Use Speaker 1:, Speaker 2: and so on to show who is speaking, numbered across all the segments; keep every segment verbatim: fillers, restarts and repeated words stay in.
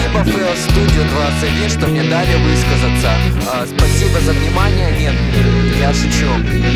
Speaker 1: Спасибо Фэл Студио двадцать один, что мне дали высказаться. а, Спасибо за внимание. Нет, я шучу.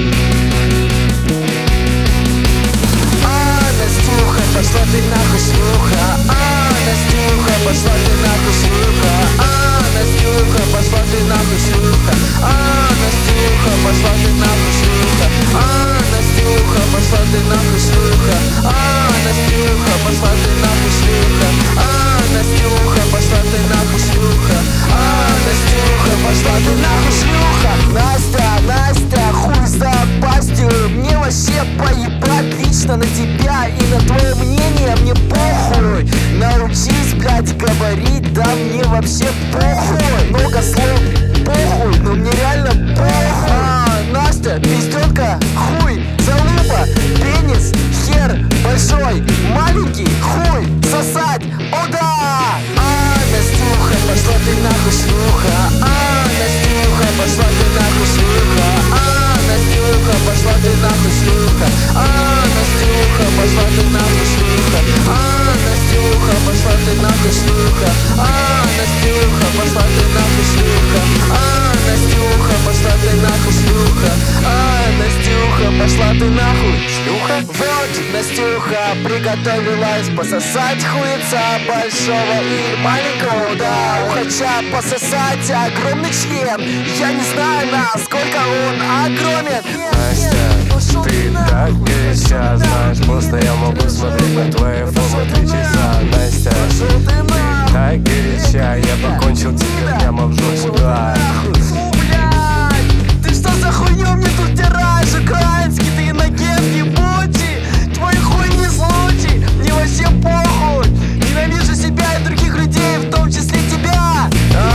Speaker 1: А, Настюха, пошла ты нахуй, шлюха. А, Настюха, пошла ты нахуй, шлюха. А, Настюха, пошла ты нахуй, шлюха. А, Настюха, пошла ты нахуй, шлюха. А, Настюха, пошла ты нахуй, шлюха. А, Настюха, пошла ты нахуй, шлюха. А, Настюха, пошла ты нахуй, шлюха. А, Настюха, пошла ты нахуй, шлюха. Настя, Настя, хуй за пастью. Мне вообще поебать лично на тебя и на твое мнение. Мне похуй. Научись, блядь, говорить, да мне вообще похуй. Много слов, похуй, но мне реально похуй. А, Настя, пизденка, хуй, залупа, пенис, хер, большой, маленький, хуй, сосать, о да! А, Настюха, пошла ты нахуй, шлюха. А, Настюха, пошла ты нахуй, шлюха. А, Настюха, пошла ты нахуй, шлюха. А, Настюха, пошла ты нахуй, шлюха. А, Настюха, пошла ты нахуй, шлюха. А, Настюха, пошла ты нахуй, шлюха. А, Настюха, пошла ты нахуй, шлюха. А, Настюха, пошла ты нахуй, шлюха. Вот Настюха приготовилась пососать хуйца большого и маленького. Да, у хача пососать огромный член. Я не знаю, насколько он огромен.
Speaker 2: Настя, ты так горяча, знаешь, просто я могу смотреть на твои фото три часа. Настя, ты так горяча, я покончил тебе прямо в жопу, да.
Speaker 1: Фу, блядь, ты что за хуйню мне тут втираешь? Украинский, ты иногент, ебучий. Твой хуй не случай, мне вообще похуй. Ненавижу себя и других людей, в том числе тебя.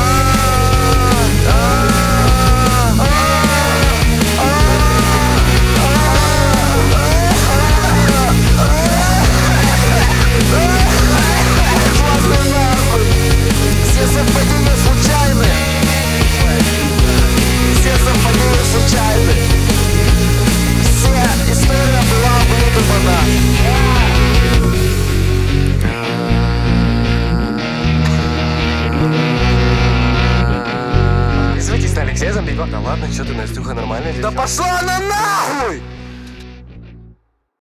Speaker 1: Все совпадения случайны. Все совпадения случайны. Вся история была выдумана.
Speaker 2: Извините, Алексей Зомбико. Да ладно, что ты, Настюха, нормально?
Speaker 1: Да пошла она нахуй!